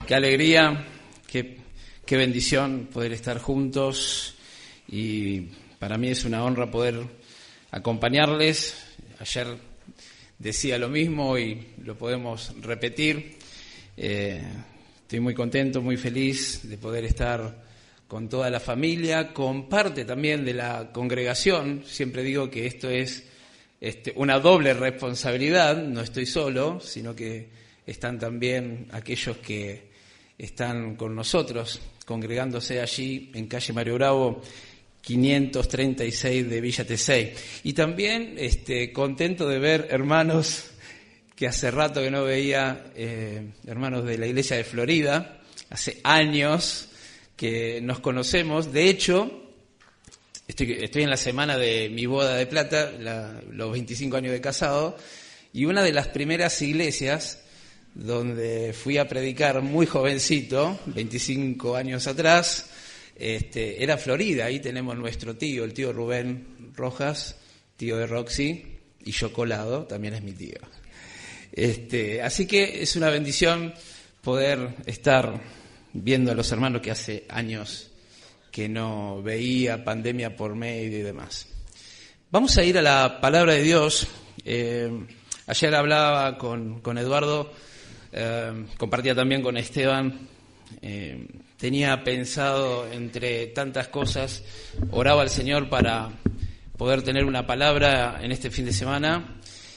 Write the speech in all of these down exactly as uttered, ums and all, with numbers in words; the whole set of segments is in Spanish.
Qué alegría, qué, qué bendición poder estar juntos, y para mí es una honra poder acompañarles. Ayer decía lo mismo y lo podemos repetir. Eh, estoy muy contento, muy feliz de poder estar con toda la familia, con parte también de la congregación. Siempre digo que esto es este, una doble responsabilidad, no estoy solo, sino que están también aquellos que están con nosotros, congregándose allí en calle Mario Bravo, quinientos treinta y seis de Villa Tesey. Y también este, contento de ver hermanos que hace rato que no veía, eh, hermanos de la iglesia de Florida, hace años que nos conocemos. De hecho, estoy, estoy en la semana de mi boda de plata, la, los veinticinco años de casado, y una de las primeras iglesias donde fui a predicar muy jovencito, veinticinco años atrás, este, era Florida. Ahí tenemos nuestro tío, el tío Rubén Rojas, tío de Roxy, y yo Colado, también es mi tío. Este, así que es una bendición poder estar viendo a los hermanos que hace años que no veía, pandemia por medio y demás. Vamos a ir a la palabra de Dios. Eh, ayer hablaba con, con Eduardo, eh, compartía también con Esteban. Eh, tenía pensado, entre tantas cosas, oraba al Señor para poder tener una palabra en este fin de semana,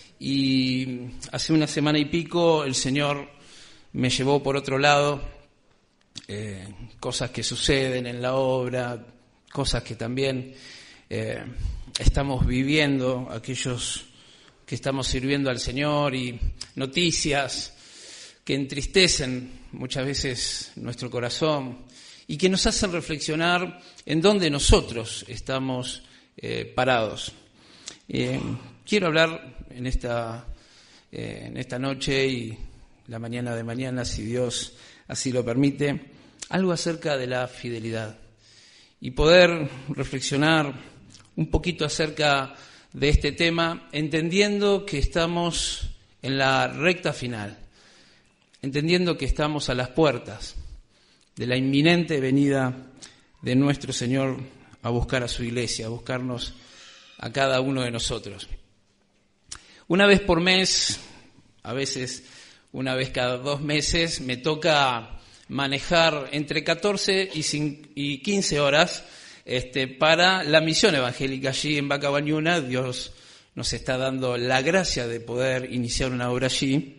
y hace una semana y pico el Señor me llevó por otro lado. Eh, cosas que suceden en la obra, cosas que también eh, estamos viviendo, aquellos que estamos sirviendo al Señor, y noticias que entristecen muchas veces nuestro corazón y que nos hacen reflexionar en dónde nosotros estamos eh, parados. Eh, quiero hablar en esta, eh, en esta noche y la mañana de mañana, si Dios así lo permite, algo acerca de la fidelidad, y poder reflexionar un poquito acerca de este tema, entendiendo que estamos en la recta final, entendiendo que estamos a las puertas de la inminente venida de nuestro Señor a buscar a su iglesia, a buscarnos a cada uno de nosotros. Una vez por mes, a veces una vez cada dos meses, me toca manejar entre catorce y quince horas este, para la misión evangélica allí en Vaca Bañuna. Dios nos está dando la gracia de poder iniciar una obra allí.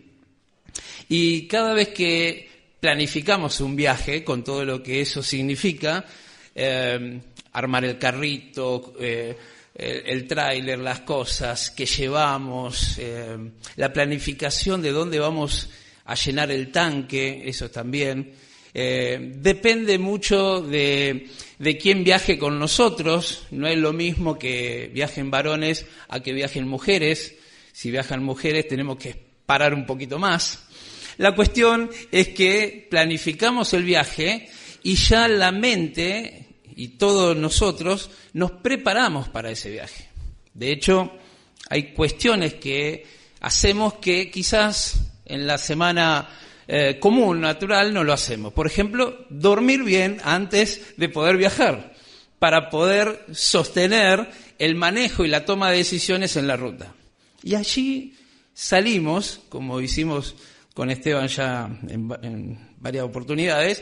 Y cada vez que planificamos un viaje, con todo lo que eso significa, eh, armar el carrito, eh, el, el tráiler, las cosas que llevamos, eh, la planificación de dónde vamos a llenar el tanque, eso también, eh, depende mucho de, de quién viaje con nosotros. No es lo mismo que viajen varones a que viajen mujeres. Si viajan mujeres tenemos que parar un poquito más. La cuestión es que planificamos el viaje y ya la mente y todos nosotros nos preparamos para ese viaje. De hecho, hay cuestiones que hacemos que quizás en la semana eh, común, natural, no lo hacemos. Por ejemplo, dormir bien antes de poder viajar, para poder sostener el manejo y la toma de decisiones en la ruta. Y allí salimos, como hicimos con Esteban ya en, en varias oportunidades,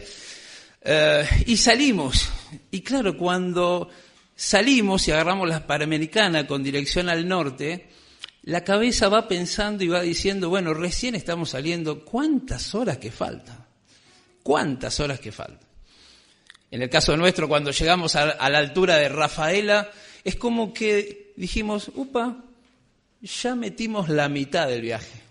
eh, y salimos. Y claro, cuando salimos y agarramos la Panamericana con dirección al norte, la cabeza va pensando y va diciendo, bueno, recién estamos saliendo, ¿cuántas horas que faltan? ¿Cuántas horas que faltan? En el caso nuestro, cuando llegamos a, a la altura de Rafaela, es como que dijimos, upa, ya metimos la mitad del viaje.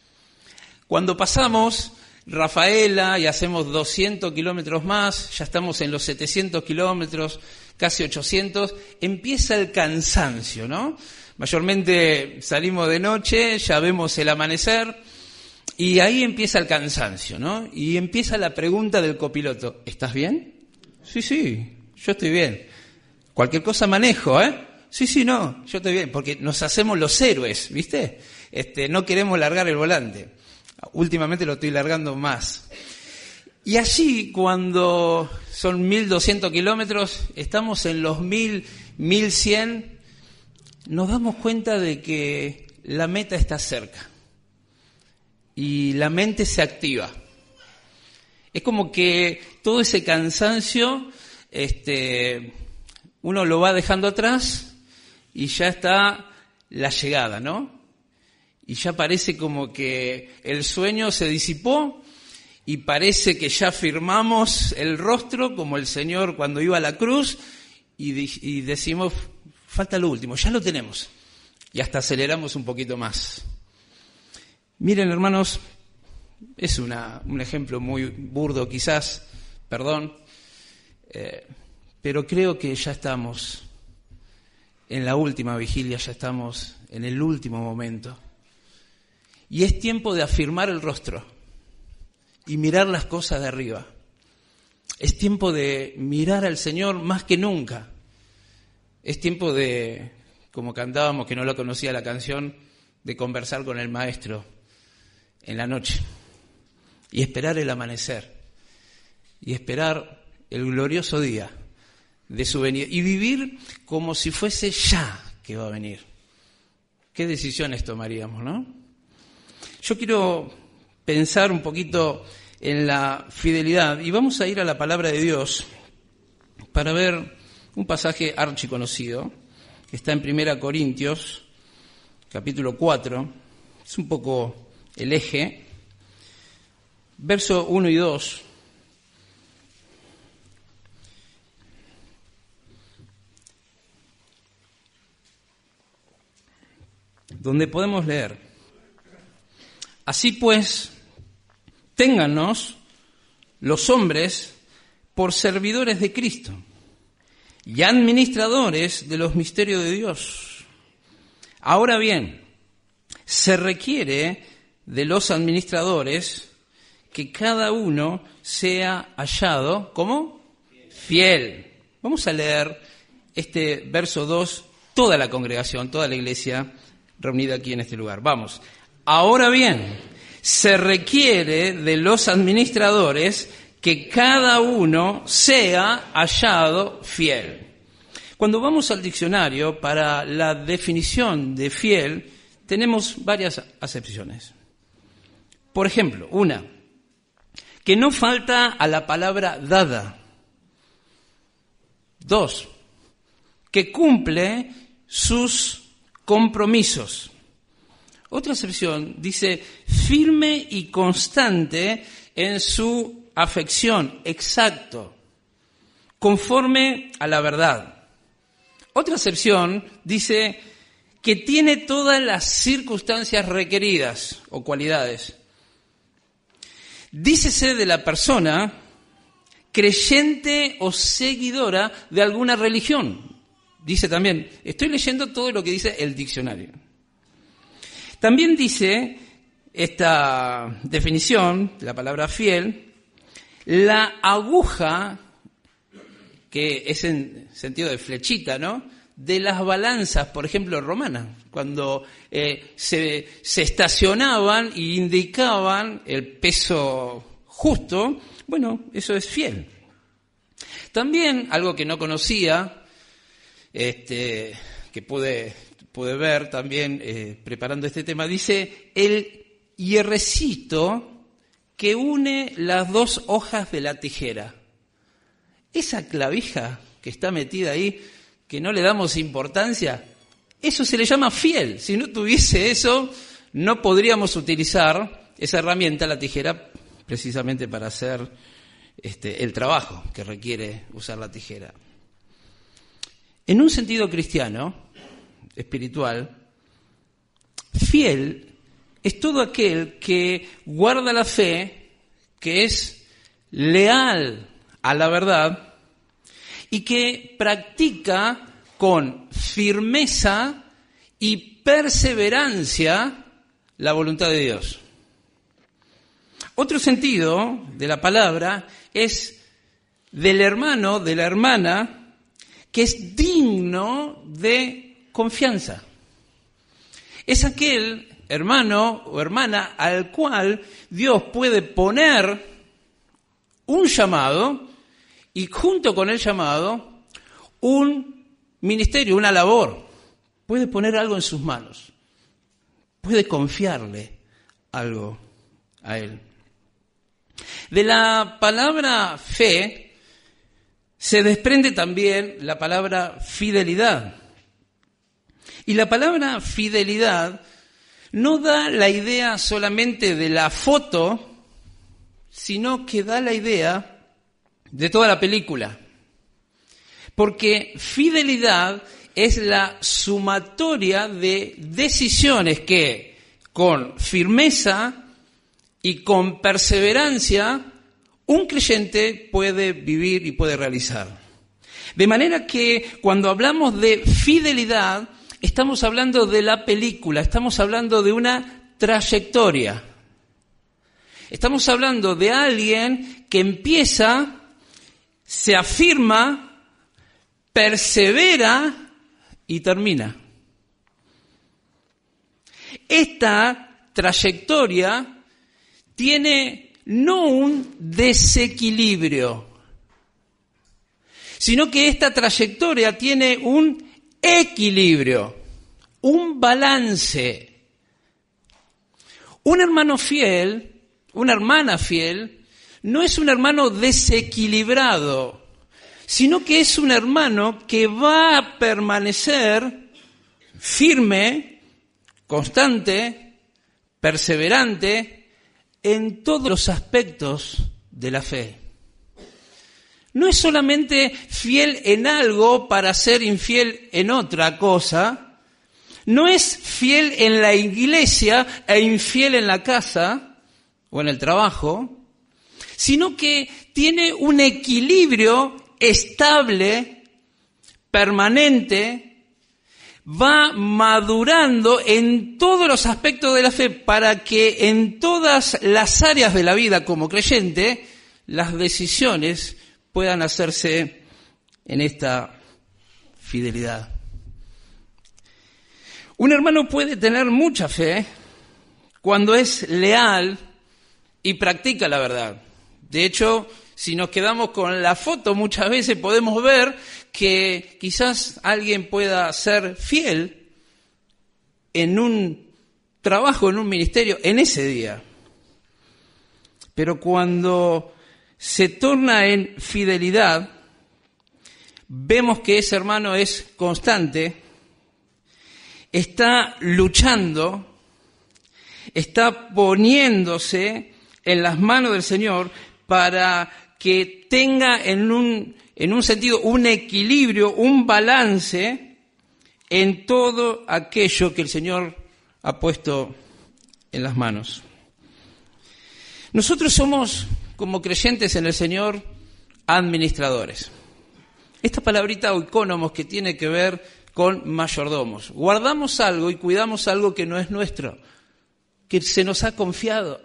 Cuando pasamos Rafaela y hacemos doscientos kilómetros más, ya estamos en los setecientos kilómetros, casi ochocientos, empieza el cansancio, ¿no? Mayormente salimos de noche, ya vemos el amanecer, y ahí empieza el cansancio, ¿no? Y empieza la pregunta del copiloto, ¿estás bien? Sí, sí, yo estoy bien. Cualquier cosa manejo, ¿eh? Sí, sí, no, yo estoy bien, porque nos hacemos los héroes, ¿viste? Este, no queremos largar el volante. Últimamente lo estoy largando más. Y allí, cuando son mil doscientos kilómetros, estamos en los mil, mil cien, nos damos cuenta de que la meta está cerca y la mente se activa. Es como que todo ese cansancio, este, uno lo va dejando atrás y ya está la llegada, ¿no? Y ya parece como que el sueño se disipó y parece que ya firmamos el rostro como el Señor cuando iba a la cruz y, di- y decimos, falta lo último, ya lo tenemos. Y hasta aceleramos un poquito más. Miren, hermanos, es una, un ejemplo muy burdo quizás, perdón, eh, pero creo que ya estamos en la última vigilia, ya estamos en el último momento. Y es tiempo de afirmar el rostro y mirar las cosas de arriba. Es tiempo de mirar al Señor más que nunca. Es tiempo de, como cantábamos, que no lo conocía la canción, de conversar con el Maestro en la noche y esperar el amanecer y esperar el glorioso día de su venida y vivir como si fuese ya que va a venir. ¿Qué decisiones tomaríamos, no? Yo quiero pensar un poquito en la fidelidad y vamos a ir a la palabra de Dios para ver un pasaje archiconocido que está en Primera Corintios, capítulo cuatro, es un poco el eje, verso uno y dos. Donde podemos leer: así pues, téngannos los hombres por servidores de Cristo y administradores de los misterios de Dios. Ahora bien, se requiere de los administradores que cada uno sea hallado, ¿cómo? Fiel. Vamos a leer este verso dos, toda la congregación, toda la iglesia reunida aquí en este lugar. Vamos. Ahora bien, se requiere de los administradores que cada uno sea hallado fiel. Cuando vamos al diccionario, para la definición de fiel, tenemos varias acepciones. Por ejemplo, una, que no falta a la palabra dada. Dos, que cumple sus compromisos. Otra acepción dice firme y constante en su afección, exacto, conforme a la verdad. Otra acepción dice que tiene todas las circunstancias requeridas o cualidades. Dícese de la persona creyente o seguidora de alguna religión. Dice también, estoy leyendo todo lo que dice el diccionario. También dice esta definición, la palabra fiel, la aguja, que es en sentido de flechita, ¿no?, de las balanzas, por ejemplo, romanas, cuando eh, se, se estacionaban e indicaban el peso justo, bueno, eso es fiel. También, algo que no conocía, este, que pude, pude ver también eh, preparando este tema, dice el hierrecito que une las dos hojas de la tijera. Esa clavija que está metida ahí, que no le damos importancia, eso se le llama fiel. Si no tuviese eso, no podríamos utilizar esa herramienta, la tijera, precisamente para hacer este, el trabajo que requiere usar la tijera. En un sentido cristiano, espiritual, fiel es todo aquel que guarda la fe, que es leal a la verdad y que practica con firmeza y perseverancia la voluntad de Dios. Otro sentido de la palabra es del hermano, de la hermana, que es digno de confianza. Es aquel hermano o hermana al cual Dios puede poner un llamado y junto con el llamado un ministerio, una labor. Puede poner algo en sus manos, puede confiarle algo a él. De la palabra fe se desprende también la palabra fidelidad. Y la palabra fidelidad no da la idea solamente de la foto, sino que da la idea de toda la película. Porque fidelidad es la sumatoria de decisiones que con firmeza y con perseverancia un creyente puede vivir y puede realizar. De manera que cuando hablamos de fidelidad, estamos hablando de la película, estamos hablando de una trayectoria. Estamos hablando de alguien que empieza, se afirma, persevera y termina. Esta trayectoria tiene no un desequilibrio, sino que esta trayectoria tiene un equilibrio, un balance. Un hermano fiel, una hermana fiel, no es un hermano desequilibrado, sino que es un hermano que va a permanecer firme, constante, perseverante en todos los aspectos de la fe. No es solamente fiel en algo para ser infiel en otra cosa, no es fiel en la iglesia e infiel en la casa o en el trabajo, sino que tiene un equilibrio estable, permanente, va madurando en todos los aspectos de la fe para que en todas las áreas de la vida como creyente las decisiones puedan hacerse en esta fidelidad. Un hermano puede tener mucha fe cuando es leal y practica la verdad. De hecho, si nos quedamos con la foto, muchas veces podemos ver que quizás alguien pueda ser fiel en un trabajo, en un ministerio, en ese día. Pero cuando se torna en fidelidad, vemos que ese hermano es constante, está luchando, está poniéndose en las manos del Señor para que tenga en un, en un sentido un equilibrio, un balance en todo aquello que el Señor ha puesto en las manos. Nosotros somos, como creyentes en el Señor, administradores. Esta palabrita oikónomos que tiene que ver con mayordomos. Guardamos algo y cuidamos algo que no es nuestro, que se nos ha confiado.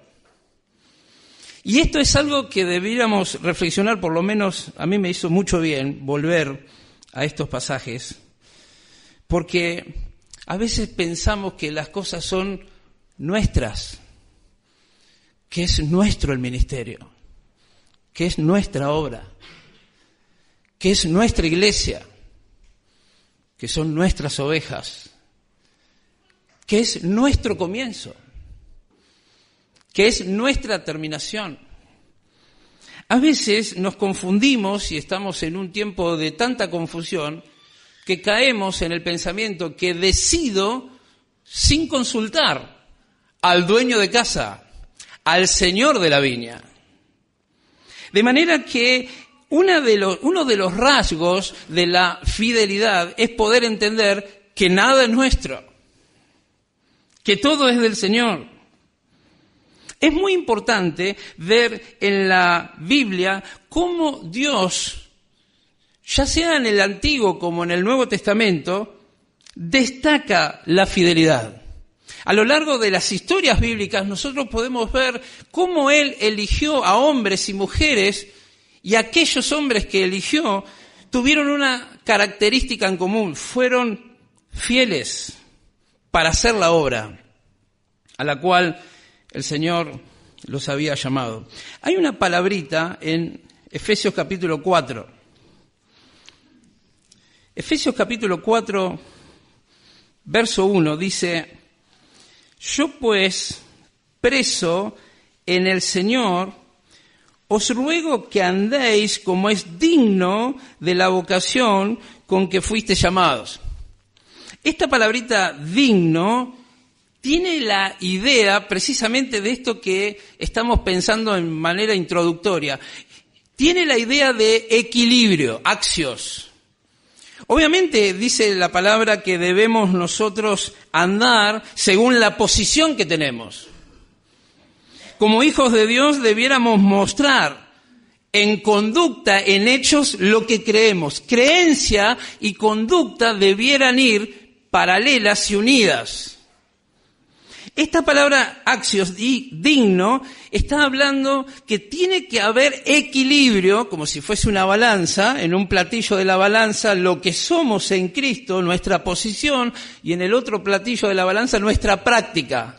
Y esto es algo que deberíamos reflexionar, por lo menos a mí me hizo mucho bien volver a estos pasajes, porque a veces pensamos que las cosas son nuestras, que es nuestro el ministerio, que es nuestra obra, que es nuestra iglesia, que son nuestras ovejas, que es nuestro comienzo, que es nuestra terminación. A veces nos confundimos y estamos en un tiempo de tanta confusión que caemos en el pensamiento que decido sin consultar al dueño de casa, al señor de la viña. De manera que una de los, uno de los rasgos de la fidelidad es poder entender que nada es nuestro, que todo es del Señor. Es muy importante ver en la Biblia cómo Dios, ya sea en el Antiguo como en el Nuevo Testamento, destaca la fidelidad. A lo largo de las historias bíblicas nosotros podemos ver cómo Él eligió a hombres y mujeres, y aquellos hombres que eligió tuvieron una característica en común: fueron fieles para hacer la obra a la cual el Señor los había llamado. Hay una palabrita en Efesios capítulo cuatro. Efesios capítulo cuatro, verso uno, dice: yo pues, preso en el Señor, os ruego que andéis como es digno de la vocación con que fuisteis llamados. Esta palabrita digno tiene la idea precisamente de esto que estamos pensando en manera introductoria. Tiene la idea de equilibrio, axios. Obviamente dice la palabra que debemos nosotros andar según la posición que tenemos. Como hijos de Dios debiéramos mostrar en conducta, en hechos, lo que creemos. Creencia y conducta debieran ir paralelas y unidas. Esta palabra axios y digno está hablando que tiene que haber equilibrio, como si fuese una balanza, en un platillo de la balanza lo que somos en Cristo, nuestra posición, y en el otro platillo de la balanza nuestra práctica.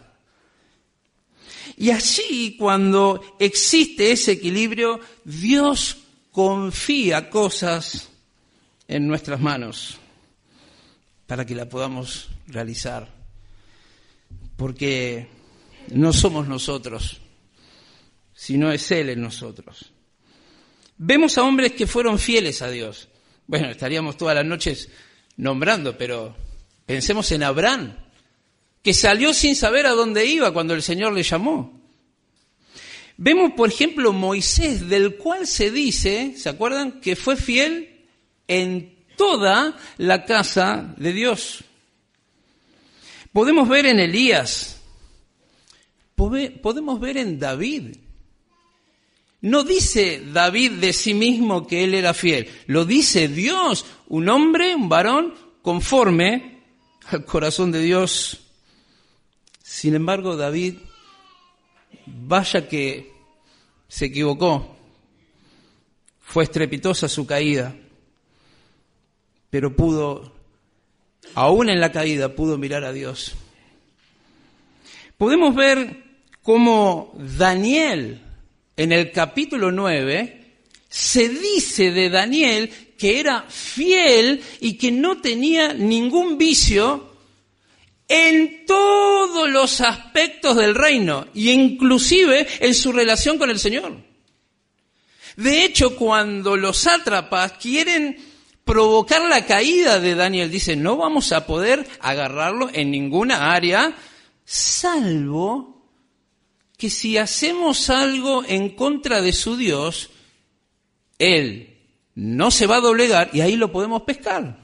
Y allí, cuando existe ese equilibrio, Dios confía cosas en nuestras manos para que la podamos realizar. Porque no somos nosotros, sino es Él en nosotros. Vemos a hombres que fueron fieles a Dios. Bueno, estaríamos todas las noches nombrando, pero pensemos en Abraham, que salió sin saber a dónde iba cuando el Señor le llamó. Vemos, por ejemplo, Moisés, del cual se dice, ¿se acuerdan?, que fue fiel en toda la casa de Dios. Podemos ver en Elías, podemos ver en David. No dice David de sí mismo que él era fiel, lo dice Dios, un hombre, un varón, conforme al corazón de Dios. Sin embargo, David, vaya que se equivocó, fue estrepitosa su caída, pero pudo, aún en la caída, pudo mirar a Dios. Podemos ver cómo Daniel, en el capítulo nueve, se dice de Daniel que era fiel y que no tenía ningún vicio en todos los aspectos del reino, y inclusive en su relación con el Señor. De hecho, cuando los sátrapas quieren provocar la caída de Daniel, dicen, no vamos a poder agarrarlo en ninguna área, salvo que si hacemos algo en contra de su Dios, Él no se va a doblegar y ahí lo podemos pescar.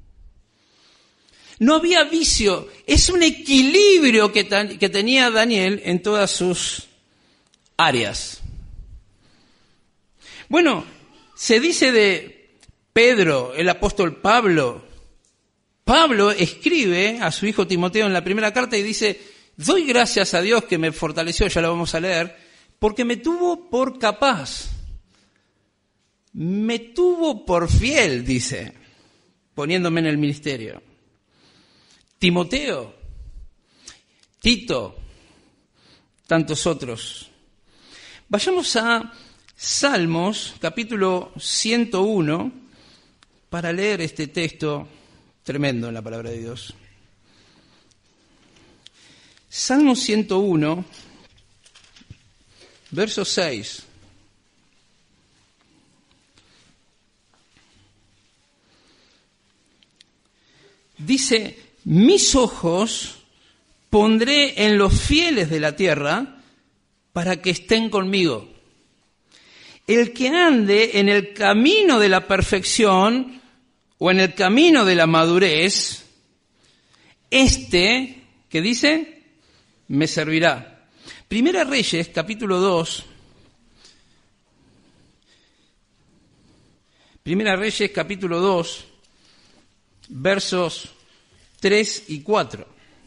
No había vicio, es un equilibrio que, tan, que tenía Daniel en todas sus áreas. Bueno, se dice de Pedro, el apóstol Pablo. Pablo escribe a su hijo Timoteo en la primera carta y dice, doy gracias a Dios que me fortaleció, ya lo vamos a leer, porque me tuvo por capaz, me tuvo por fiel, dice, poniéndome en el ministerio. Timoteo, Tito, tantos otros. Vayamos a Salmos, capítulo ciento uno, para leer este texto tremendo en la palabra de Dios. Salmo ciento uno, verso seis. Dice, mis ojos pondré en los fieles de la tierra para que estén conmigo. El que ande en el camino de la perfección o en el camino de la madurez, este, ¿qué dice? Me servirá. Primera Reyes, capítulo dos. Primera Reyes, capítulo dos, versos tres y cuatro.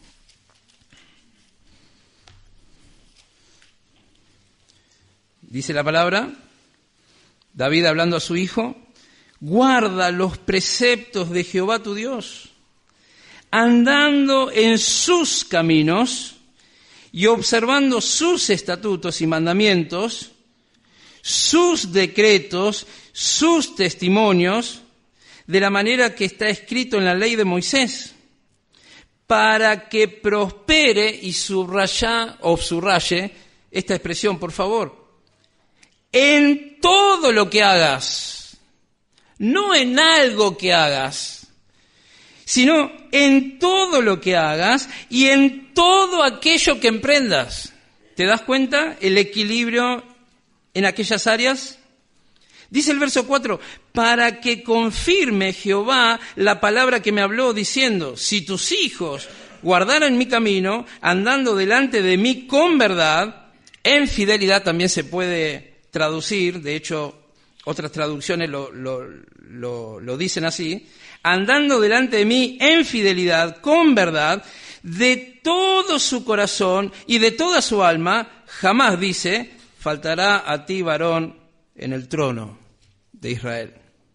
Dice la palabra, David hablando a su hijo, guarda los preceptos de Jehová tu Dios, andando en sus caminos y observando sus estatutos y mandamientos, sus decretos, sus testimonios, de la manera que está escrito en la ley de Moisés, para que prospere, y subraya o subraye esta expresión, por favor, en todo lo que hagas, no en algo que hagas, sino en todo lo que hagas y en todo aquello que emprendas. ¿Te das cuenta el equilibrio en aquellas áreas? Dice el verso cuatro, para que confirme Jehová la palabra que me habló, diciendo, si tus hijos guardaran mi camino, andando delante de mí con verdad, en fidelidad también se puede traducir, de hecho otras traducciones lo, lo, lo, lo dicen así, andando delante de mí en fidelidad, con verdad, de todo su corazón y de toda su alma, jamás, dice, faltará a ti varón en el trono de Israel.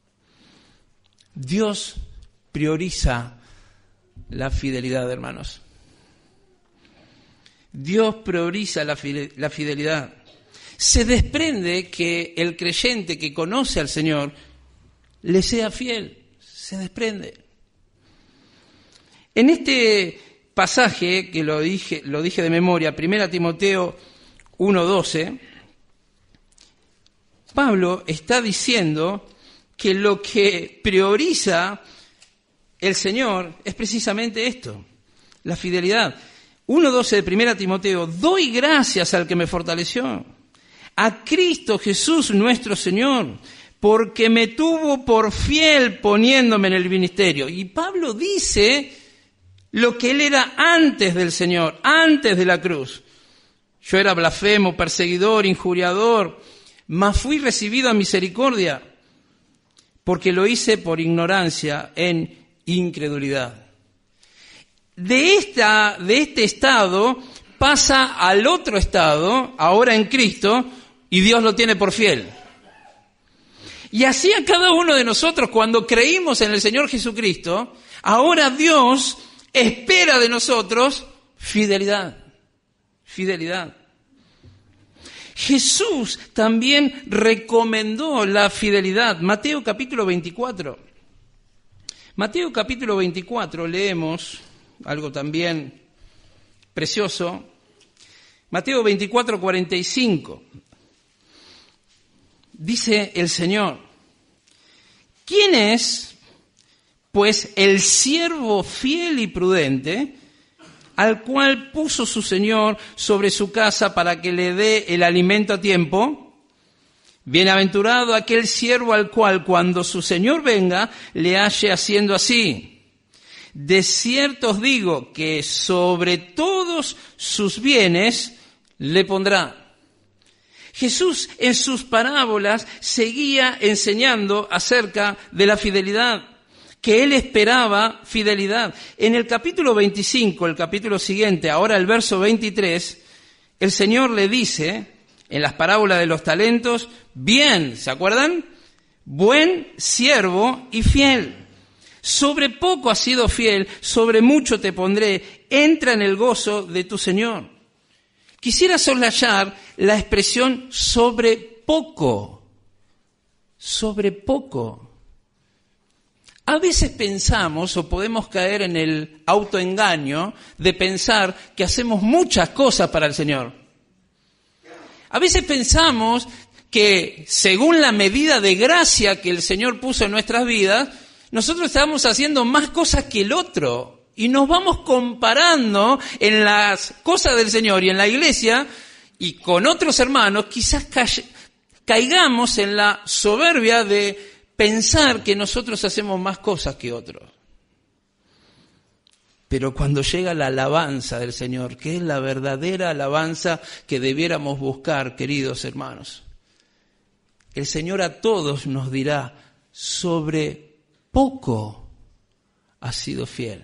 Dios prioriza la fidelidad, hermanos. Dios prioriza la fidelidad. Se desprende que el creyente que conoce al Señor le sea fiel. Se desprende. En este pasaje, que lo dije, lo dije de memoria, primera Timoteo uno doce, Pablo está diciendo que lo que prioriza el Señor es precisamente esto, la fidelidad. uno doce de primera Timoteo, doy gracias al que me fortaleció, a Cristo Jesús nuestro Señor, porque me tuvo por fiel poniéndome en el ministerio. Y Pablo dice lo que él era antes del Señor, antes de la cruz. Yo era blasfemo, perseguidor, injuriador, mas fui recibido a misericordia, porque lo hice por ignorancia, en incredulidad. De, esta, de este estado pasa al otro estado, ahora en Cristo, y Dios lo tiene por fiel. Y así a cada uno de nosotros, cuando creímos en el Señor Jesucristo, ahora Dios espera de nosotros fidelidad, fidelidad. Jesús también recomendó la fidelidad. Mateo capítulo veinticuatro. Mateo capítulo veinticuatro, leemos algo también precioso. Mateo veinticuatro, cuarenta y cinco. Dice el Señor, ¿quién es, pues, el siervo fiel y prudente, al cual puso su Señor sobre su casa para que le dé el alimento a tiempo? Bienaventurado aquel siervo al cual, cuando su Señor venga, le halle haciendo así. De cierto os digo que sobre todos sus bienes le pondrá. Jesús en sus parábolas seguía enseñando acerca de la fidelidad, que él esperaba fidelidad. En el capítulo veinticinco, el capítulo siguiente, ahora el verso veintitrés, el Señor le dice, en las parábolas de los talentos, bien, ¿se acuerdan? Buen siervo y fiel. Sobre poco has sido fiel, sobre mucho te pondré, entra en el gozo de tu Señor. Quisiera soslayar la expresión sobre poco, sobre poco. A veces pensamos o podemos caer en el autoengaño de pensar que hacemos muchas cosas para el Señor. A veces pensamos que según la medida de gracia que el Señor puso en nuestras vidas, nosotros estamos haciendo más cosas que el otro. Y nos vamos comparando en las cosas del Señor y en la iglesia y con otros hermanos, quizás ca- caigamos en la soberbia de pensar que nosotros hacemos más cosas que otros. Pero cuando llega la alabanza del Señor, que es la verdadera alabanza que debiéramos buscar, queridos hermanos, el Señor a todos nos dirá, sobre poco has sido fiel.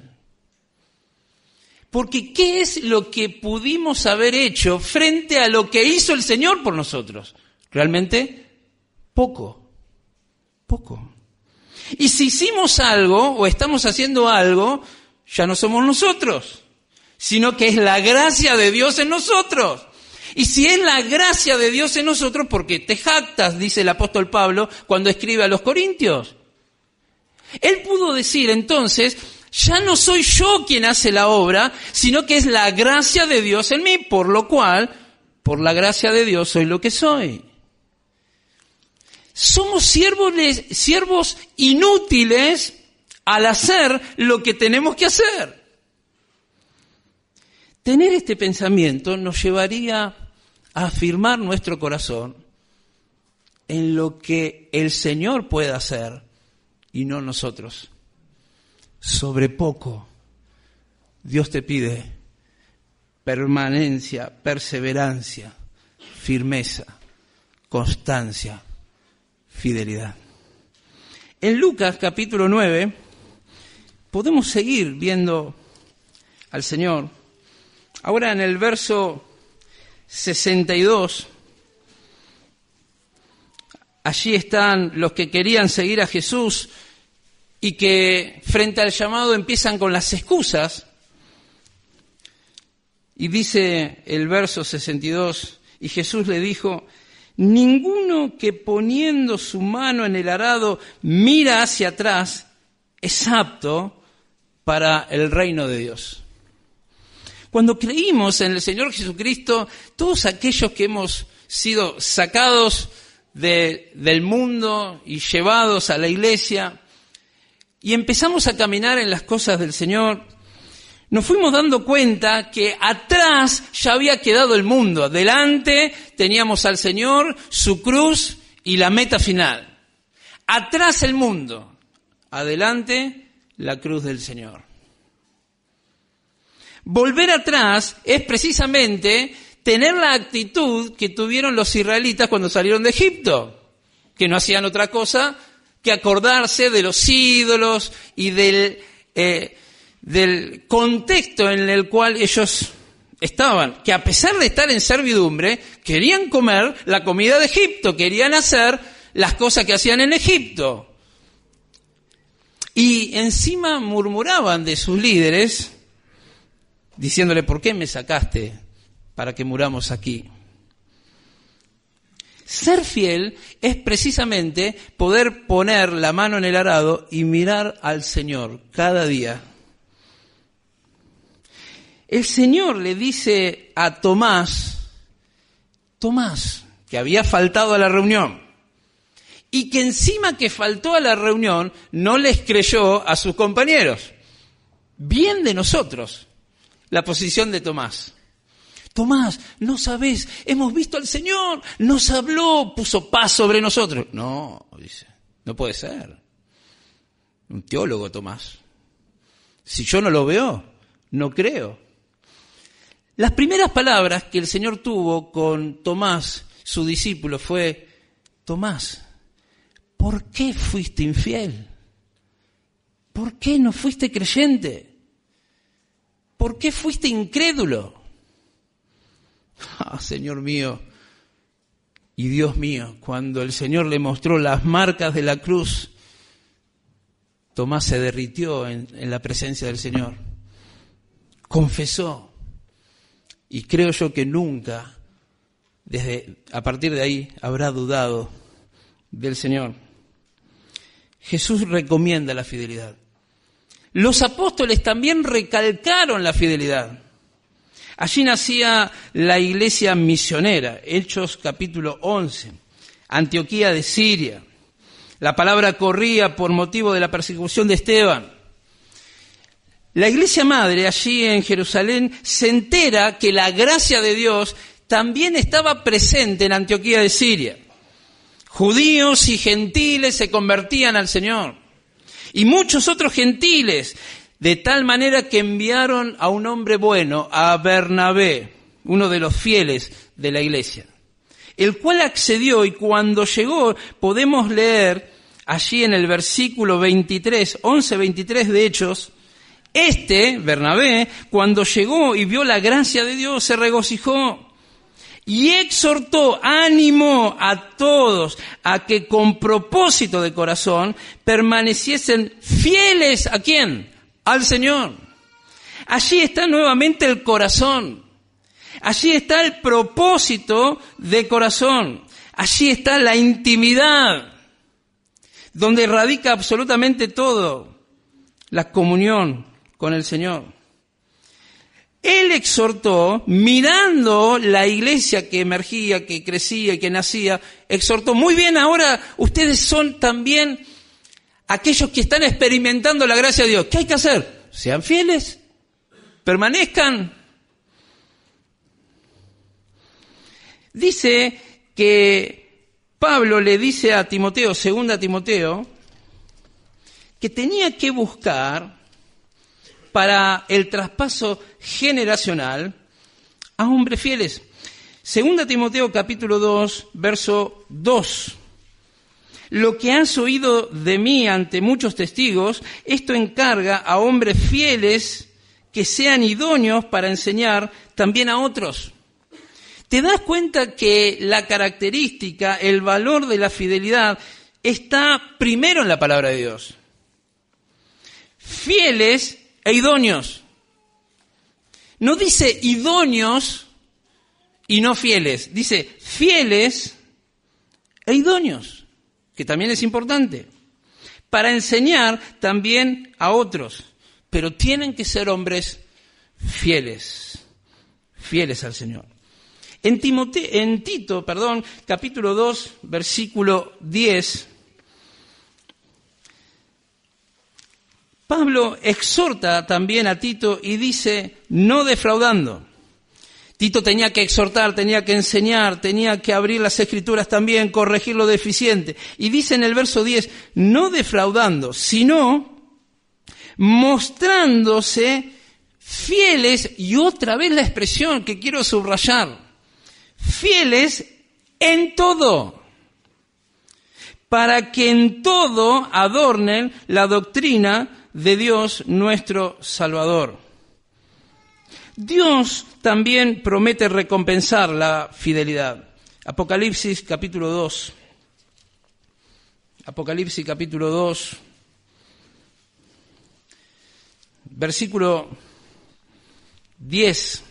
Porque ¿qué es lo que pudimos haber hecho frente a lo que hizo el Señor por nosotros? Realmente, poco, poco. Y si hicimos algo o estamos haciendo algo, ya no somos nosotros, sino que es la gracia de Dios en nosotros. Y si es la gracia de Dios en nosotros, ¿por qué te jactas?, dice el apóstol Pablo cuando escribe a los Corintios. Él pudo decir entonces, ya no soy yo quien hace la obra, sino que es la gracia de Dios en mí, por lo cual, por la gracia de Dios soy lo que soy. Somos siervos, siervos inútiles al hacer lo que tenemos que hacer. Tener este pensamiento nos llevaría a afirmar nuestro corazón en lo que el Señor puede hacer y no nosotros. Sobre poco, Dios te pide permanencia, perseverancia, firmeza, constancia, fidelidad. En Lucas capítulo nueve podemos seguir viendo al Señor. Ahora en el verso sesenta y dos, allí están los que querían seguir a Jesús y que frente al llamado empiezan con las excusas. Y dice el verso sesenta y dos, y Jesús le dijo, ninguno que poniendo su mano en el arado mira hacia atrás es apto para el reino de Dios. Cuando creímos en el Señor Jesucristo, todos aquellos que hemos sido sacados de, del mundo y llevados a la iglesia y empezamos a caminar en las cosas del Señor, nos fuimos dando cuenta que atrás ya había quedado el mundo. Adelante teníamos al Señor, su cruz y la meta final. Atrás el mundo, adelante la cruz del Señor. Volver atrás es precisamente tener la actitud que tuvieron los israelitas cuando salieron de Egipto, que no hacían otra cosa que acordarse de los ídolos y del, eh, del contexto en el cual ellos estaban, que a pesar de estar en servidumbre, querían comer la comida de Egipto, querían hacer las cosas que hacían en Egipto. Y encima murmuraban de sus líderes, diciéndole, ¿por qué me sacaste para que muramos aquí? Ser fiel es precisamente poder poner la mano en el arado y mirar al Señor cada día. El Señor le dice a Tomás, Tomás, que había faltado a la reunión, y que encima que faltó a la reunión no les creyó a sus compañeros. Bien de nosotros. La posición de Tomás. Tomás, no sabés, hemos visto al Señor, nos habló, puso paz sobre nosotros. No, dice, no puede ser. Un teólogo, Tomás. Si yo no lo veo, no creo. Las primeras palabras que el Señor tuvo con Tomás, su discípulo, fue, Tomás, ¿por qué fuiste infiel? ¿Por qué no fuiste creyente? ¿Por qué fuiste incrédulo? Ah, Señor mío y Dios mío, cuando el Señor le mostró las marcas de la cruz, Tomás se derritió en, en la presencia del Señor. Confesó. Y creo yo que nunca, desde a partir de ahí, habrá dudado del Señor. Jesús recomienda la fidelidad. Los apóstoles también recalcaron la fidelidad. Allí nacía la iglesia misionera, Hechos capítulo once, Antioquía de Siria. La palabra corría por motivo de la persecución de Esteban. La iglesia madre allí en Jerusalén se entera que la gracia de Dios también estaba presente en Antioquía de Siria. Judíos y gentiles se convertían al Señor. Y muchos otros gentiles, de tal manera que enviaron a un hombre bueno, a Bernabé, uno de los fieles de la iglesia, el cual accedió y cuando llegó, podemos leer allí en el versículo veintitrés, once veintitrés de Hechos, este, Bernabé, cuando llegó y vio la gracia de Dios, se regocijó y exhortó, animó a todos a que con propósito de corazón permaneciesen fieles, ¿a quién? Al Señor, Allí está nuevamente el corazón. Allí está el propósito de corazón. Allí está la intimidad, donde radica absolutamente todo, la comunión con el Señor. Él exhortó, mirando la iglesia que emergía, que crecía y que nacía, exhortó, muy bien, ahora ustedes son también aquellos que están experimentando la gracia de Dios. ¿Qué hay que hacer? Sean fieles, permanezcan. Dice que Pablo le dice a Timoteo, segunda Timoteo, que tenía que buscar para el traspaso generacional a hombres fieles. Segunda Timoteo capítulo dos, verso dos. Lo que has oído de mí ante muchos testigos, esto encarga a hombres fieles que sean idóneos para enseñar también a otros. ¿Te das cuenta que la característica, el valor de la fidelidad está primero en la palabra de Dios? Fieles e idóneos. No dice idóneos y no fieles. Dice fieles e idóneos, que también es importante. Para enseñar también a otros. Pero tienen que ser hombres fieles. Fieles al Señor. En, Timote, en Tito, perdón, capítulo dos, versículo diez, Pablo exhorta también a Tito y dice, no defraudando. Tito tenía que exhortar, tenía que enseñar, tenía que abrir las Escrituras también, corregir lo deficiente. Y dice en el verso diez, no defraudando, sino mostrándose fieles, y otra vez la expresión que quiero subrayar, fieles en todo, para que en todo adornen la doctrina de Dios nuestro Salvador. Dios también promete recompensar la fidelidad. Apocalipsis capítulo dos. Apocalipsis capítulo dos. Versículo diez.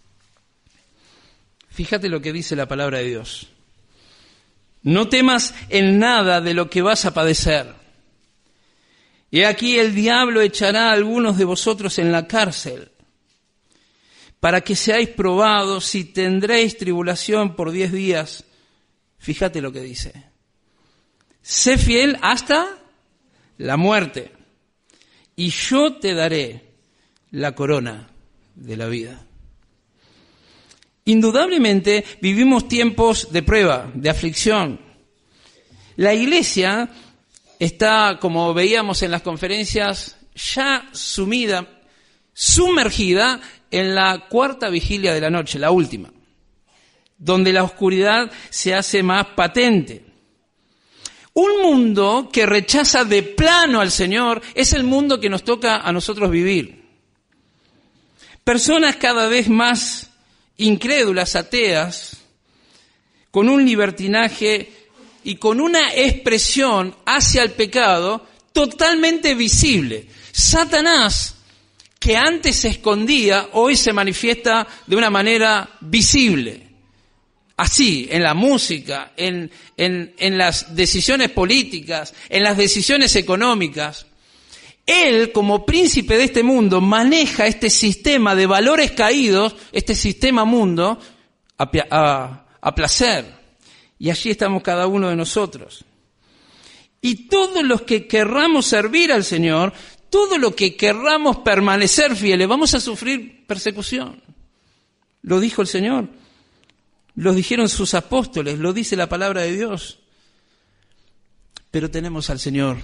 Fíjate lo que dice la palabra de Dios. No temas en nada de lo que vas a padecer. Y aquí el diablo echará a algunos de vosotros en la cárcel, para que seáis probados y tendréis tribulación por diez días. Fíjate lo que dice. Sé fiel hasta la muerte, y yo te daré la corona de la vida. Indudablemente vivimos tiempos de prueba, de aflicción. La iglesia está, como veíamos en las conferencias, ya sumida, sumergida en la cuarta vigilia de la noche, la última, donde la oscuridad se hace más patente. Un mundo que rechaza de plano al Señor es el mundo que nos toca a nosotros vivir. Personas cada vez más incrédulas, ateas, con un libertinaje y con una expresión hacia el pecado totalmente visible. Satanás, que antes se escondía, hoy se manifiesta de una manera visible. Así, en la música, en, en, en las decisiones políticas, en las decisiones económicas. Él, como príncipe de este mundo, maneja este sistema de valores caídos, este sistema mundo, a, a, a placer. Y allí estamos cada uno de nosotros. Y todos los que querramos servir al Señor, todo lo que querramos permanecer fieles, vamos a sufrir persecución. Lo dijo el Señor, lo dijeron sus apóstoles, lo dice la palabra de Dios. Pero tenemos al Señor.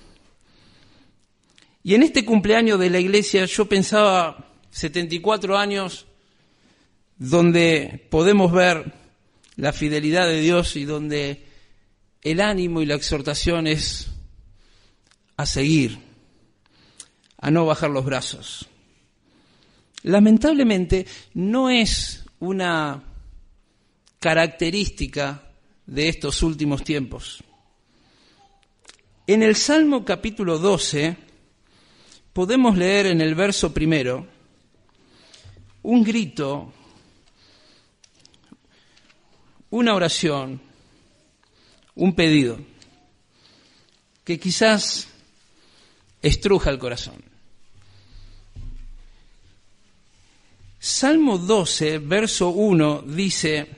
Y en este cumpleaños de la iglesia yo pensaba, setenta y cuatro años, donde podemos ver la fidelidad de Dios y donde el ánimo y la exhortación es a seguir, a no bajar los brazos. Lamentablemente no es una característica de estos últimos tiempos. En el Salmo capítulo doce podemos leer en el verso primero, un grito, una oración, un pedido que quizás estruja el corazón. Salmo doce, verso uno, dice: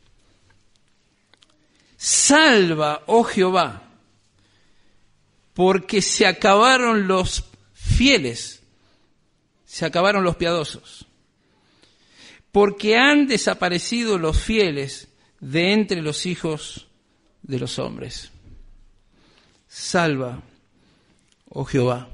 salva, oh Jehová, porque se acabaron los fieles, se acabaron los piadosos, porque han desaparecido los fieles de entre los hijos de los hombres. Salva, oh Jehová.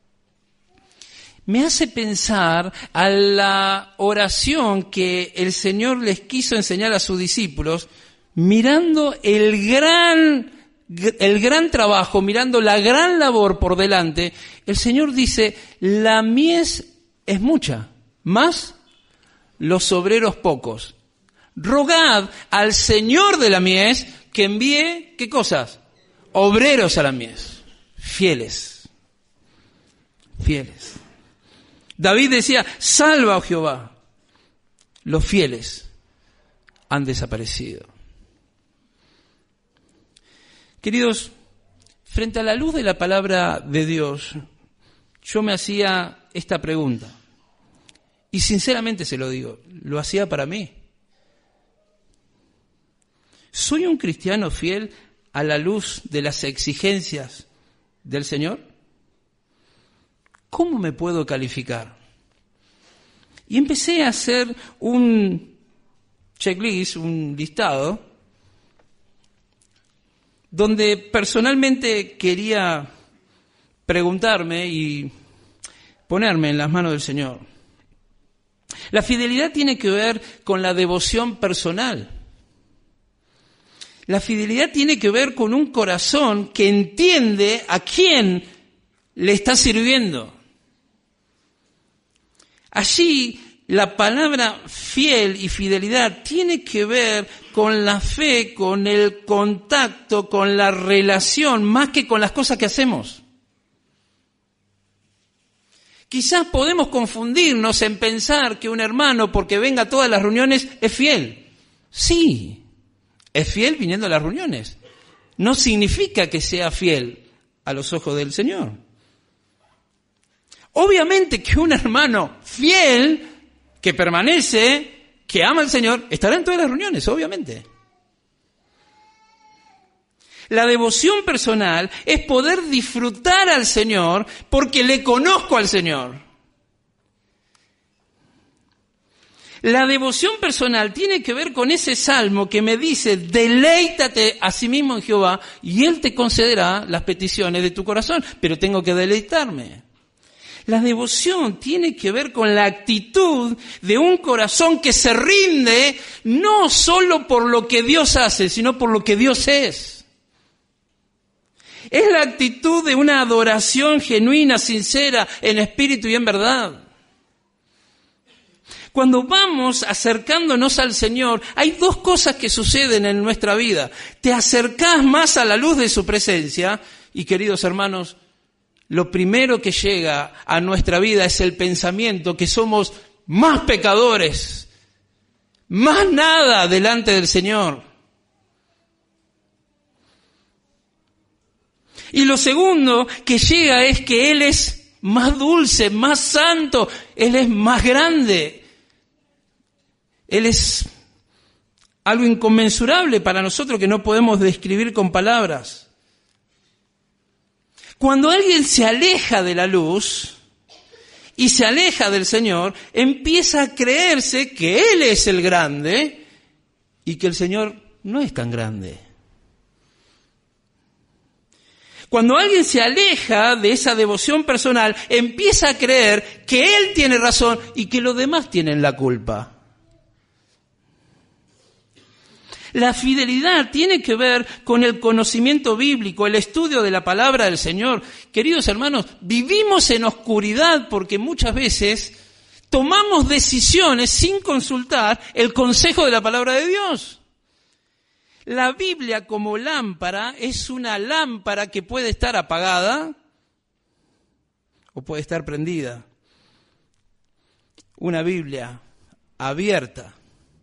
Me hace pensar a la oración que el Señor les quiso enseñar a sus discípulos, mirando el gran, el gran trabajo, mirando la gran labor por delante. El Señor dice: la mies es mucha, más los obreros pocos. Rogad al Señor de la mies que envíe, ¿qué cosas? Obreros a la mies, fieles, fieles. David decía: salva, oh Jehová, los fieles han desaparecido. Queridos, frente a la luz de la palabra de Dios, yo me hacía esta pregunta, y sinceramente se lo digo, lo hacía para mí. ¿Soy un cristiano fiel a la luz de las exigencias del Señor? ¿Cómo me puedo calificar? Y empecé a hacer un checklist, un listado, donde personalmente quería preguntarme y ponerme en las manos del Señor. La fidelidad tiene que ver con la devoción personal. La fidelidad tiene que ver con un corazón que entiende a quién le está sirviendo. Allí la palabra fiel y fidelidad tiene que ver con la fe, con el contacto, con la relación, más que con las cosas que hacemos. Quizás podemos confundirnos en pensar que un hermano, porque venga a todas las reuniones, es fiel. Sí, es fiel viniendo a las reuniones. No significa que sea fiel a los ojos del Señor. Obviamente que un hermano fiel, que permanece, que ama al Señor, estará en todas las reuniones, obviamente. La devoción personal es poder disfrutar al Señor porque le conozco al Señor. La devoción personal tiene que ver con ese salmo que me dice: deleítate a sí mismo en Jehová y Él te concederá las peticiones de tu corazón, pero tengo que deleitarme. La devoción tiene que ver con la actitud de un corazón que se rinde no solo por lo que Dios hace, sino por lo que Dios es. Es la actitud de una adoración genuina, sincera, en espíritu y en verdad. Cuando vamos acercándonos al Señor, hay dos cosas que suceden en nuestra vida. Te acercás más a la luz de su presencia y, queridos hermanos, lo primero que llega a nuestra vida es el pensamiento que somos más pecadores, más nada delante del Señor. Y lo segundo que llega es que Él es más dulce, más santo, Él es más grande. Él es algo inconmensurable para nosotros que no podemos describir con palabras. Cuando alguien se aleja de la luz y se aleja del Señor, empieza a creerse que Él es el grande y que el Señor no es tan grande. Cuando alguien se aleja de esa devoción personal, empieza a creer que Él tiene razón y que los demás tienen la culpa. La fidelidad tiene que ver con el conocimiento bíblico, el estudio de la palabra del Señor. Queridos hermanos, vivimos en oscuridad porque muchas veces tomamos decisiones sin consultar el consejo de la palabra de Dios. La Biblia como lámpara es una lámpara que puede estar apagada o puede estar prendida. Una Biblia abierta.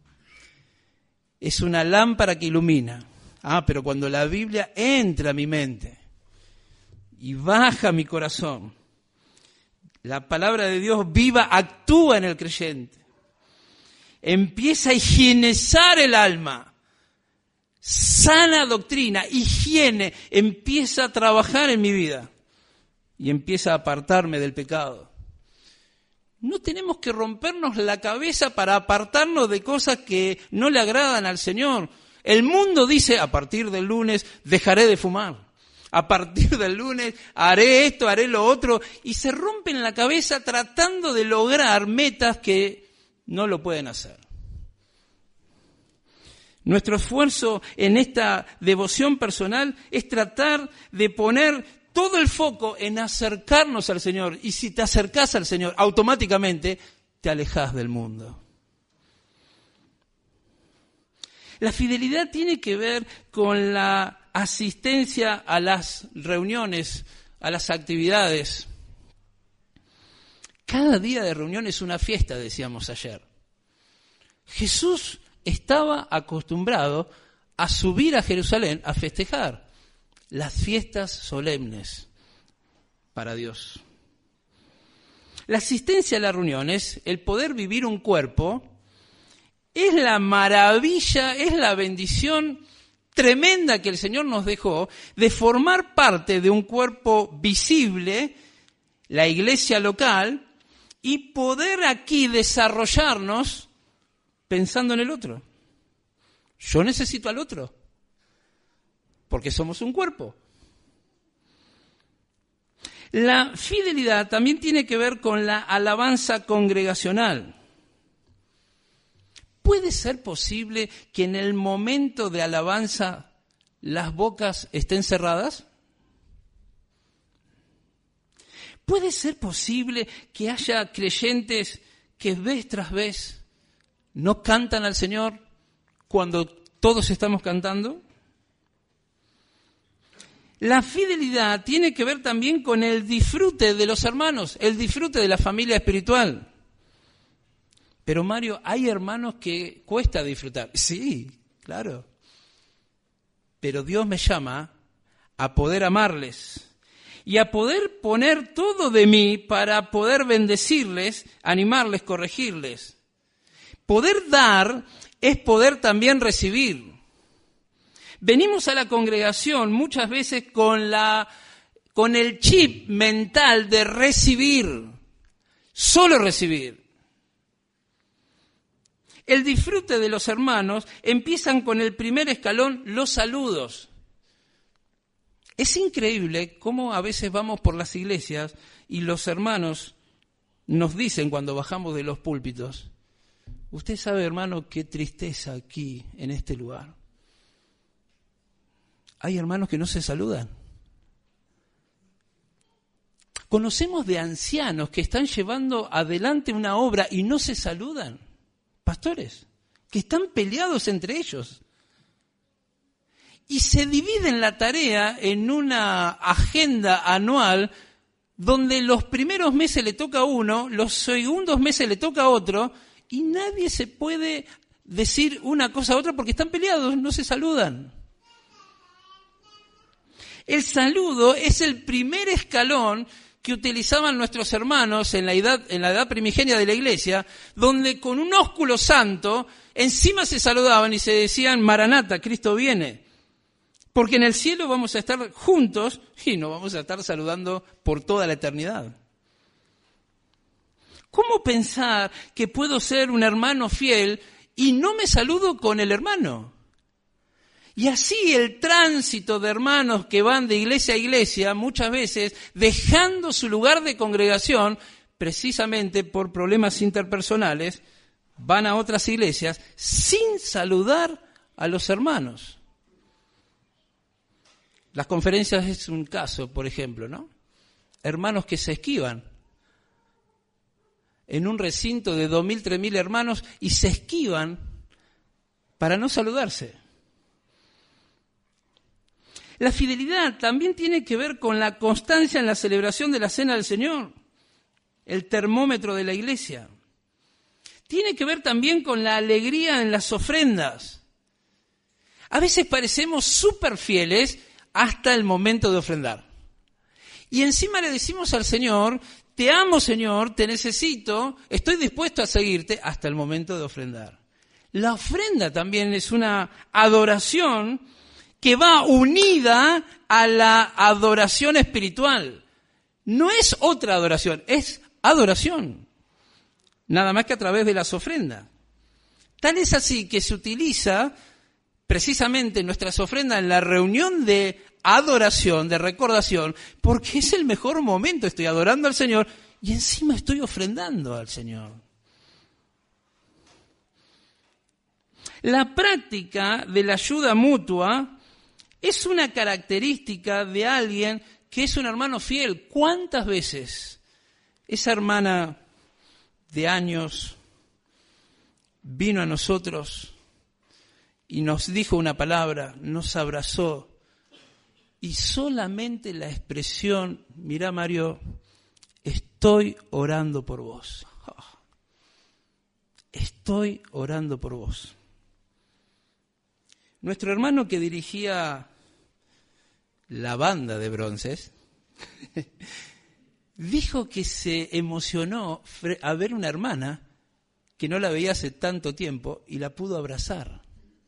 Es una lámpara que ilumina. Ah, pero cuando la Biblia entra a mi mente y baja a mi corazón, la palabra de Dios viva actúa en el creyente. Empieza a higienizar el alma. Sana doctrina, higiene, empieza a trabajar en mi vida y empieza a apartarme del pecado. No tenemos que rompernos la cabeza para apartarnos de cosas que no le agradan al Señor. El mundo dice, a partir del lunes dejaré de fumar. A partir del lunes haré esto, haré lo otro. Y se rompen la cabeza tratando de lograr metas que no lo pueden hacer. Nuestro esfuerzo en esta devoción personal es tratar de poner todo el foco en acercarnos al Señor. Y si te acercás al Señor, automáticamente te alejás del mundo. La fidelidad tiene que ver con la asistencia a las reuniones, a las actividades. Cada día de reunión es una fiesta, decíamos ayer. Jesús estaba acostumbrado a subir a Jerusalén a festejar las fiestas solemnes para Dios. La asistencia a las reuniones, el poder vivir un cuerpo, es la maravilla, es la bendición tremenda que el Señor nos dejó de formar parte de un cuerpo visible, la iglesia local, y poder aquí desarrollarnos pensando en el otro. Yo necesito al otro, porque somos un cuerpo. La fidelidad también tiene que ver con la alabanza congregacional. ¿Puede ser posible que en el momento de alabanza las bocas estén cerradas? ¿Puede ser posible que haya creyentes que vez tras vez no cantan al Señor cuando todos estamos cantando? La fidelidad tiene que ver también con el disfrute de los hermanos, el disfrute de la familia espiritual. Pero Mario, ¿hay hermanos que cuesta disfrutar? Sí, claro. Pero Dios me llama a poder amarles y a poder poner todo de mí para poder bendecirles, animarles, corregirles. Poder dar es poder también recibir. Venimos a la congregación muchas veces con la, con el chip mental de recibir, solo recibir. El disfrute de los hermanos empiezan con el primer escalón, los saludos. Es increíble cómo a veces vamos por las iglesias y los hermanos nos dicen cuando bajamos de los púlpitos: usted sabe, hermano, qué tristeza aquí en este lugar. Hay hermanos que no se saludan. Conocemos de ancianos que están llevando adelante una obra y no se saludan. Pastores, que están peleados entre ellos. Y se dividen la tarea en una agenda anual donde los primeros meses le toca a uno, los segundos meses le toca a otro, y nadie se puede decir una cosa a otra porque están peleados, no se saludan. El saludo es el primer escalón que utilizaban nuestros hermanos en la edad, en la edad primigenia de la iglesia, donde con un ósculo santo encima se saludaban y se decían: Maranata, Cristo viene. Porque en el cielo vamos a estar juntos y nos vamos a estar saludando por toda la eternidad. ¿Cómo pensar que puedo ser un hermano fiel y no me saludo con el hermano? Y así el tránsito de hermanos que van de iglesia a iglesia, muchas veces dejando su lugar de congregación, precisamente por problemas interpersonales, van a otras iglesias sin saludar a los hermanos. Las conferencias es un caso, por ejemplo, ¿no? Hermanos que se esquivan en un recinto de dos mil, tres mil hermanos y se esquivan para no saludarse. La fidelidad también tiene que ver con la constancia en la celebración de la Cena del Señor, el termómetro de la iglesia. tiene que ver también con la alegría en las ofrendas. A veces parecemos súper fieles hasta el momento de ofrendar. Y encima le decimos al Señor, te amo Señor, te necesito, estoy dispuesto a seguirte hasta el momento de ofrendar. La ofrenda también es una adoración que va unida a la adoración espiritual. No es otra adoración, es adoración. Nada más que a través de las ofrendas. Tal es así que se utiliza precisamente nuestras ofrendas en la reunión de adoración, de recordación, porque es el mejor momento. Estoy adorando al Señor y encima estoy ofrendando al Señor. La práctica de la ayuda mutua es una característica de alguien que es un hermano fiel. ¿Cuántas veces esa hermana de años vino a nosotros y nos dijo una palabra, nos abrazó, y solamente la expresión, mirá Mario, estoy orando por vos. Estoy orando por vos. Nuestro hermano que dirigía la banda de bronces dijo que se emocionó a ver una hermana que no la veía hace tanto tiempo y la pudo abrazar.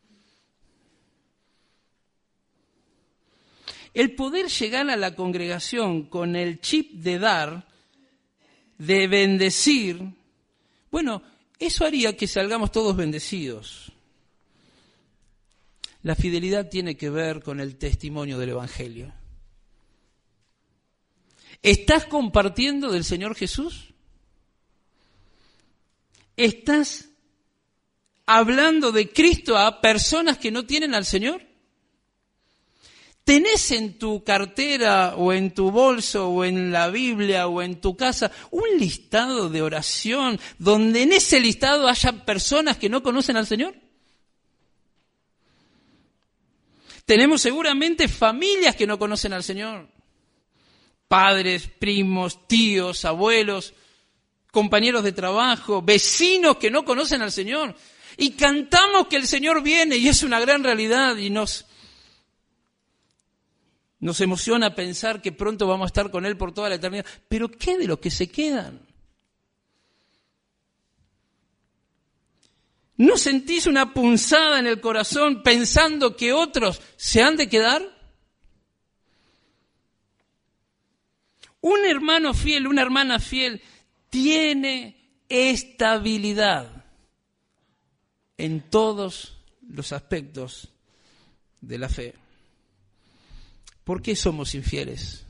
El poder llegar a la congregación con el chip de dar, de bendecir, bueno, eso haría que salgamos todos bendecidos. La fidelidad tiene que ver con el testimonio del Evangelio. ¿Estás compartiendo del Señor Jesús? ¿Estás hablando de Cristo a personas que no tienen al Señor? ¿Tenés en tu cartera o en tu bolso o en la Biblia o en tu casa un listado de oración donde en ese listado haya personas que no conocen al Señor? Tenemos seguramente familias que no conocen al Señor. Padres, primos, tíos, abuelos, compañeros de trabajo, vecinos que no conocen al Señor. Y cantamos que el Señor viene y es una gran realidad y nos, nos emociona pensar que pronto vamos a estar con Él por toda la eternidad. Pero ¿qué de los que se quedan? ¿No sentís una punzada en el corazón pensando que otros se han de quedar? Un hermano fiel, una hermana fiel, tiene estabilidad en todos los aspectos de la fe. ¿Por qué somos infieles?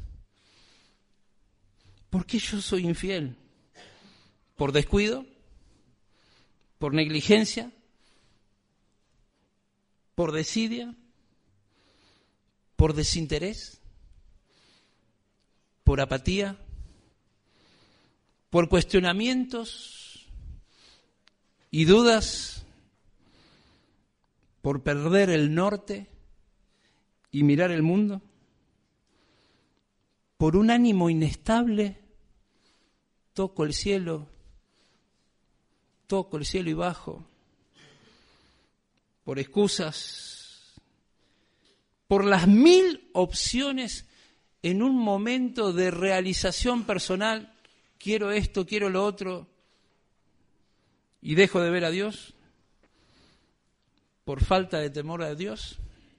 ¿Por qué yo soy infiel? ¿Por descuido? ¿Por negligencia? ¿Por desidia? ¿Por desinterés? ¿Por apatía? ¿Por cuestionamientos y dudas? ¿Por perder el norte y mirar el mundo? ¿Por un ánimo inestable? Toco el cielo, toco el cielo y bajo. ¿Por excusas? ¿Por las mil opciones en un momento de realización personal? Quiero esto, quiero lo otro, y dejo de ver a Dios por falta de temor a Dios.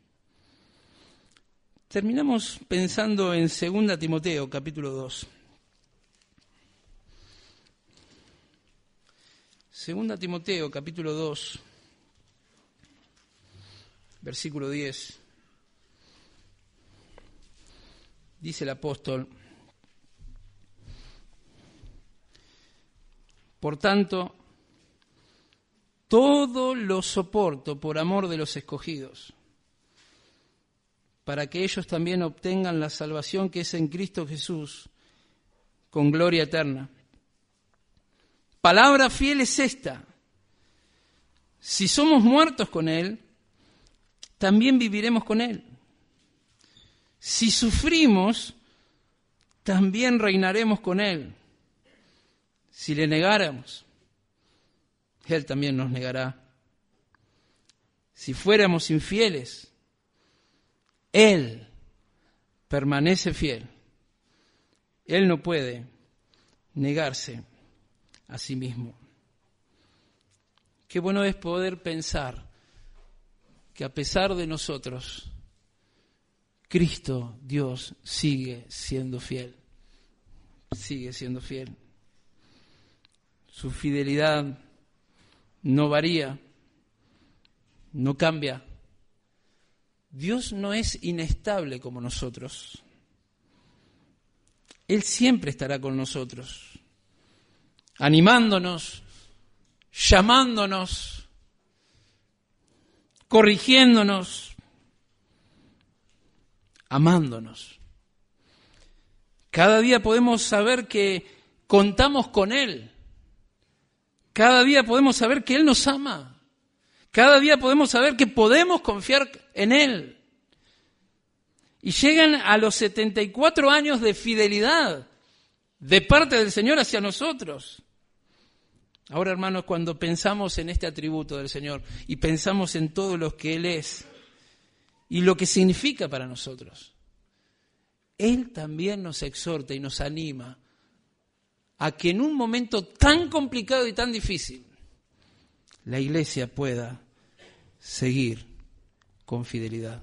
Terminamos pensando en Segunda Timoteo, capítulo dos. Segunda Timoteo, capítulo dos, versículo diez. Dice el apóstol: por tanto, todo lo soporto por amor de los escogidos, para que ellos también obtengan la salvación que es en Cristo Jesús, con gloria eterna. Palabra fiel es esta: si somos muertos con Él, también viviremos con Él. Si sufrimos, también reinaremos con Él. Si le negáramos, Él también nos negará. Si fuéramos infieles, Él permanece fiel. Él no puede negarse a sí mismo. Qué bueno es poder pensar que a pesar de nosotros, Cristo, Dios, sigue siendo fiel. Sigue siendo fiel. Su fidelidad no varía, no cambia. Dios no es inestable como nosotros. Él siempre estará con nosotros, animándonos, llamándonos, corrigiéndonos, amándonos. Cada día podemos saber que contamos con Él. Cada día podemos saber que Él nos ama. Cada día podemos saber que podemos confiar en Él. Y llegan a los setenta y cuatro años de fidelidad de parte del Señor hacia nosotros. Ahora, hermanos, cuando pensamos en este atributo del Señor y pensamos en todo lo que Él es y lo que significa para nosotros, Él también nos exhorta y nos anima a que en un momento tan complicado y tan difícil, la Iglesia pueda seguir con fidelidad.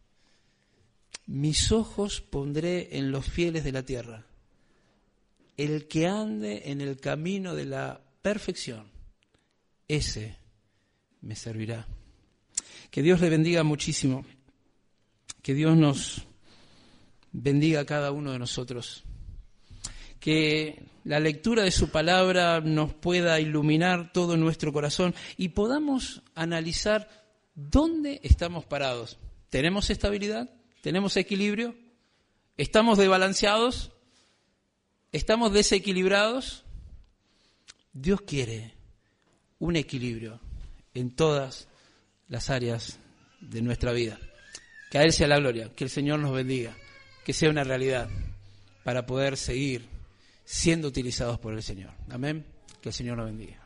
Mis ojos pondré en los fieles de la tierra. El que ande en el camino de la perfección, ese me servirá. Que Dios le bendiga muchísimo. Que Dios nos bendiga a cada uno de nosotros. Que la lectura de su palabra nos pueda iluminar todo nuestro corazón y podamos analizar dónde estamos parados. ¿Tenemos estabilidad? ¿Tenemos equilibrio? ¿Estamos desbalanceados? ¿Estamos desequilibrados? Dios quiere un equilibrio en todas las áreas de nuestra vida. Que a Él sea la gloria, que el Señor nos bendiga, que sea una realidad para poder seguir siendo utilizados por el Señor. Amén. Que el Señor nos bendiga.